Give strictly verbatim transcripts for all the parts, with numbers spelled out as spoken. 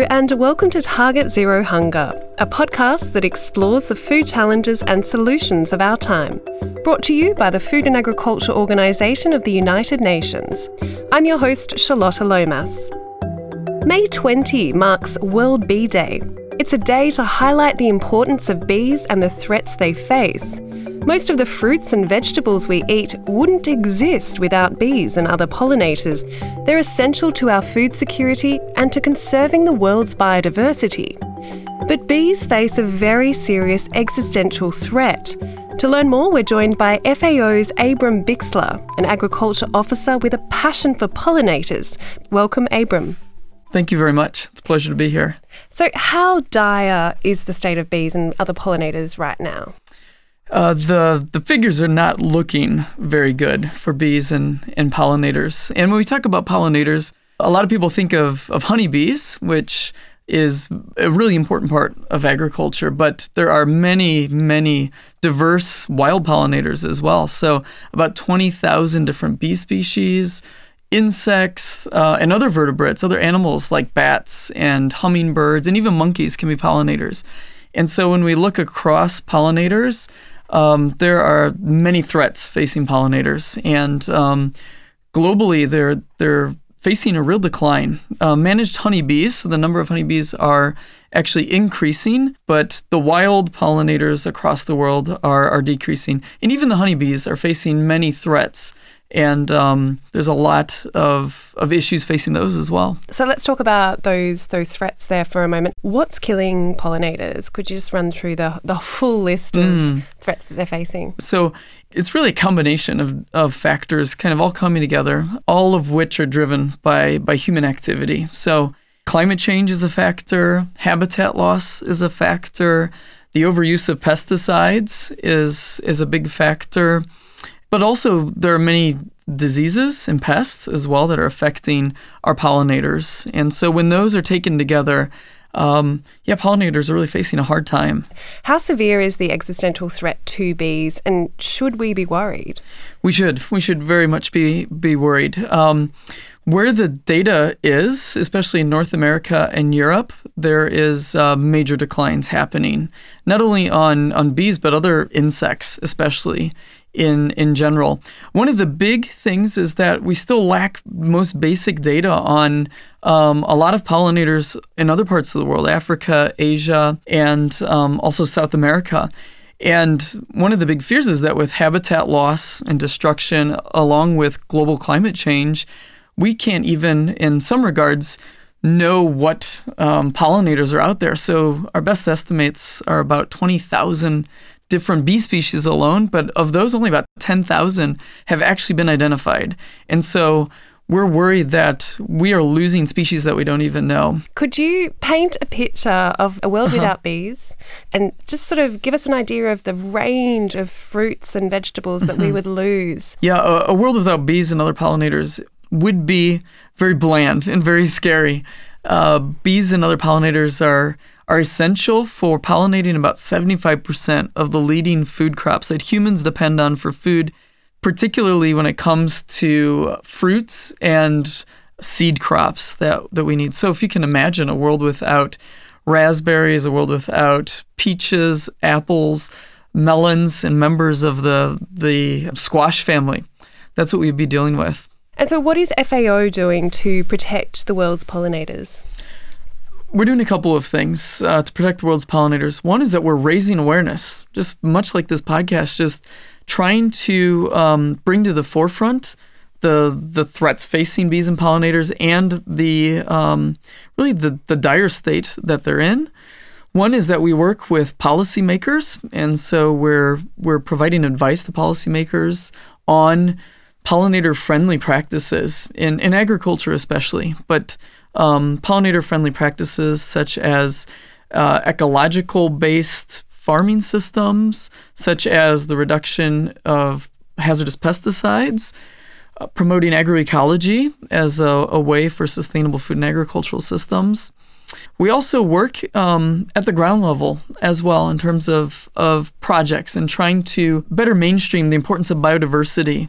and welcome to Target Zero Hunger, a podcast that explores the food challenges and solutions of our time. Brought to you by the Food and Agriculture Organization of the United Nations. I'm your host, Charlotta Lomas. May twentieth marks World Bee Day. It's a day to highlight the importance of bees and the threats they face. Most of the fruits and vegetables we eat wouldn't exist without bees and other pollinators. They're essential to our food security and to conserving the world's biodiversity. But bees face a very serious existential threat. To learn more, we're joined by F A O's Abram Bixler, an agriculture officer with a passion for pollinators. Welcome, Abram. Thank you very much. It's a pleasure to be here. So how dire is the state of bees and other pollinators right now? Uh, the the figures are not looking very good for bees and, and pollinators. And when we talk about pollinators, a lot of people think of, of honeybees, which is a really important part of agriculture. But there are many, many diverse wild pollinators as well. So about twenty thousand different bee species, insects, uh, and other vertebrates, other animals like bats and hummingbirds, and even monkeys can be pollinators. And so when we look across pollinators, um, there are many threats facing pollinators. And um, globally, they're they're facing a real decline. Uh, managed honeybees, so the number of honeybees are actually increasing, but the wild pollinators across the world are, are decreasing. And even the honeybees are facing many threats. And um, there's a lot of, of issues facing those as well. So let's talk about those those threats there for a moment. What's killing pollinators? Could you just run through the, the full list of mm. threats that they're facing? So it's really a combination of, of factors kind of all coming together, all of which are driven by, by human activity. So climate change is a factor, habitat loss is a factor, the overuse of pesticides is is a big factor. But also, there are many diseases and pests as well that are affecting our pollinators. And so when those are taken together, um, yeah, pollinators are really facing a hard time. How severe is the existential threat to bees, and should we be worried? We should. We should very much be, be worried. Um, where the data is, especially in North America and Europe, there is uh, major declines happening, not only on, on bees, but other insects, especially. In, in general. One of the big things is that we still lack most basic data on um, a lot of pollinators in other parts of the world, Africa, Asia, and um, also South America. And one of the big fears is that with habitat loss and destruction, along with global climate change, we can't even, in some regards, know what um, pollinators are out there. So our best estimates are about twenty thousand different bee species alone, but of those, only about ten thousand have actually been identified. And so we're worried that we are losing species that we don't even know. Could you paint a picture of a world uh-huh. without bees and just sort of give us an idea of the range of fruits and vegetables that we would lose? Yeah, a, a world without bees and other pollinators would be very bland and very scary. Uh, bees and other pollinators are are essential for pollinating about seventy-five percent of the leading food crops that humans depend on for food, particularly when it comes to fruits and seed crops that, that we need. So if you can imagine a world without raspberries, a world without peaches, apples, melons, and members of the, the squash family, that's what we'd be dealing with. And so what is F A O doing to protect the world's pollinators? We're doing a couple of things uh, to protect the world's pollinators. One is that we're raising awareness, just much like this podcast, just trying to um, bring to the forefront the the threats facing bees and pollinators and the um, really the, the dire state that they're in. One is that we work with policymakers, and so we're we're providing advice to policymakers on pollinator-friendly practices in, in agriculture especially, but Um, pollinator-friendly practices such as uh, ecological-based farming systems, such as the reduction of hazardous pesticides, uh, promoting agroecology as a, a way for sustainable food and agricultural systems. We also work um, at the ground level as well in terms of, of projects and trying to better mainstream the importance of biodiversity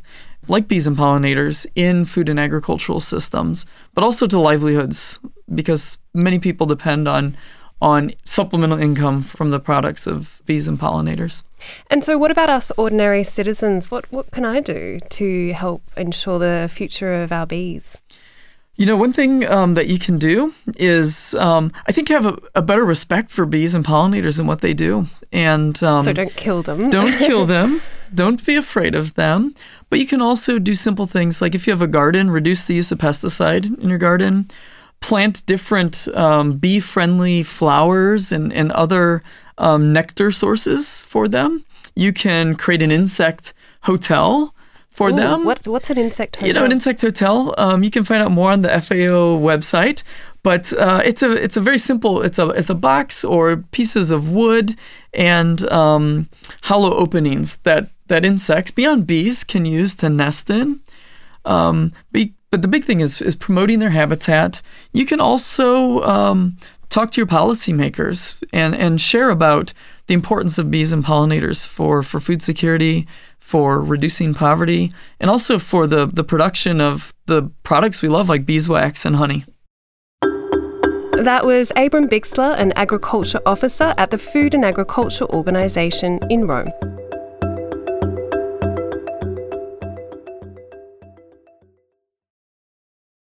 like bees and pollinators, in food and agricultural systems, but also to livelihoods, because many people depend on on supplemental income from the products of bees and pollinators. And so what about us ordinary citizens? What what can I do to help ensure the future of our bees? You know, one thing um, that you can do is, um, I think, have a, a better respect for bees and pollinators and what they do. And um, so don't kill them. Don't kill them. Don't be afraid of them. But you can also do simple things like, if you have a garden, reduce the use of pesticide in your garden. Plant different um, bee-friendly flowers and, and other um, nectar sources for them. You can create an insect hotel for Ooh, them. What's, what's an insect hotel? You know, an insect hotel, um, you can find out more on the F A O website, but uh, it's a it's a very simple, it's a it's a box or pieces of wood and um, hollow openings that, that insects, beyond bees, can use to nest in. Um, but, but the big thing is, is promoting their habitat. You can also um, talk to your policymakers and, and share about the importance of bees and pollinators for, for food security, for reducing poverty, and also for the, the production of the products we love, like beeswax and honey. That was Abram Bixler, an agriculture officer at the Food and Agriculture Organisation in Rome.